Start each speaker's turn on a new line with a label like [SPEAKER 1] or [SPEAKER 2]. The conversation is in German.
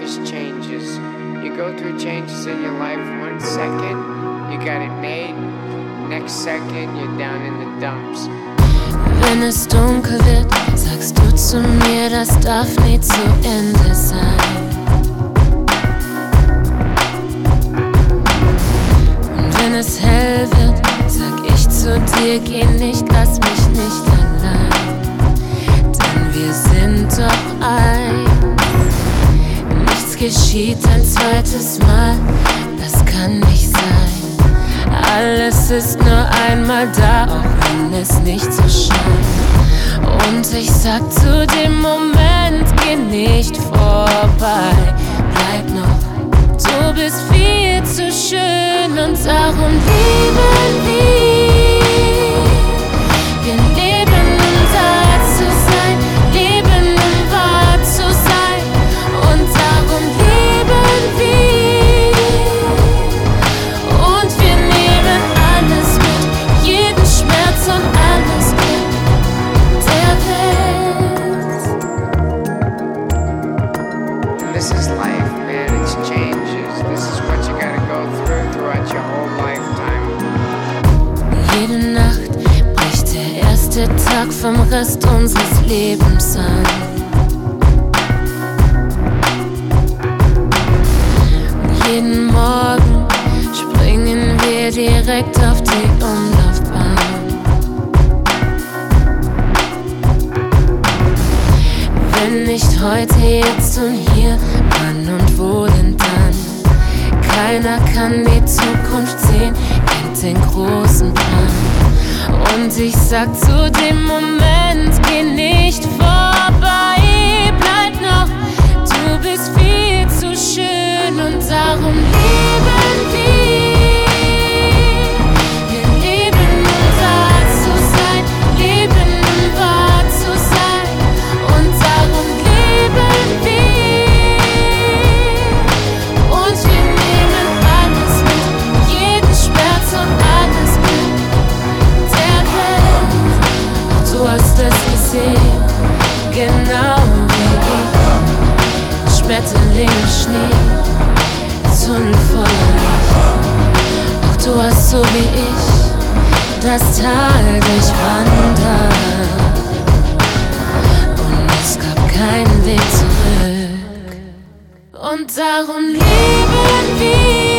[SPEAKER 1] just changes. You go through changes in your life. 1 second, you got it made. Next second, you're down in the dumps.
[SPEAKER 2] Wenn es dunkel wird, sagst du zu mir, das darf nie zu Ende sein. Und wenn es hell wird, sag ich zu dir, geh nicht, lass mich nicht allein. Denn wir sind doch eins. Nichts geschieht ein zweites Mal, das kann nicht sein. Alles ist nur einmal da, auch wenn es nicht so scheint. Und ich sag zu dem Moment, geh nicht vorbei. Bleib noch, du bist viel zu schön und darum lieben wir. Wir leben, um da zu sein, leben, um wahr zu sein. Und darum lieben wir. Und wir nehmen alles mit, jeden Schmerz und alles Glück der Welt.
[SPEAKER 1] And this is life, man. It's changes. This is what you gotta go through throughout your whole lifetime.
[SPEAKER 2] Jede Nacht bricht der erste Tag vom Rest unseres Lebens an. Und jeden Morgen springen wir direkt auf die Umlaufbahn. Wenn nicht heute, jetzt und hier, wann und wo denn dann? Keiner kann die Zukunft sehen, kennt den großen Plan. Und ich sag zu dem Moment, geh nicht vorbei, bleib noch, du bist viel zu schön und darum lieben wir. Wir leben, um wahr zu sein, leben, um wahr zu sein. Und darum lieben wir. Und wir nehmen alles mit, jeden Schmerz und alles Glück der Welt. Du hast es gesehen, genau wie ich. Schmetterling im Schnee, Tunnel voller Licht. Auch du hast so wie ich das Tal durchwandert. Und es gab keinen Weg zurück. Und darum lieben wir.